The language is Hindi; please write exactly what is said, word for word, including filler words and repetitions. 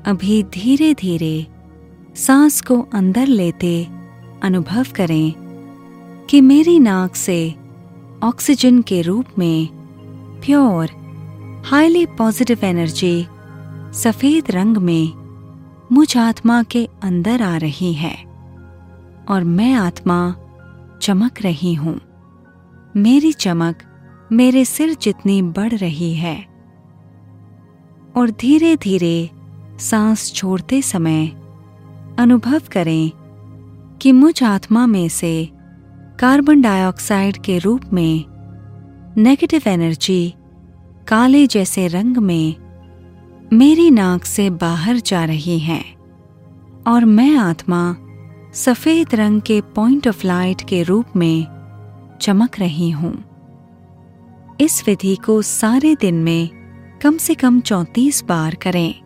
अभी धीरे धीरे सांस को अंदर लेते अनुभव करें कि मेरी नाक से ऑक्सीजन के रूप में प्योर हाईली पॉजिटिव एनर्जी सफेद रंग में मुझ आत्मा के अंदर आ रही है और मैं आत्मा चमक रही हूँ। मेरी चमक मेरे सिर जितनी बढ़ रही है और धीरे धीरे सांस छोड़ते समय अनुभव करें कि मुझ आत्मा में से कार्बन डाइऑक्साइड के रूप में नेगेटिव एनर्जी काले जैसे रंग में मेरी नाक से बाहर जा रही है और मैं आत्मा सफेद रंग के पॉइंट ऑफ लाइट के रूप में चमक रही हूँ। इस विधि को सारे दिन में कम से कम चौंतीस बार करें।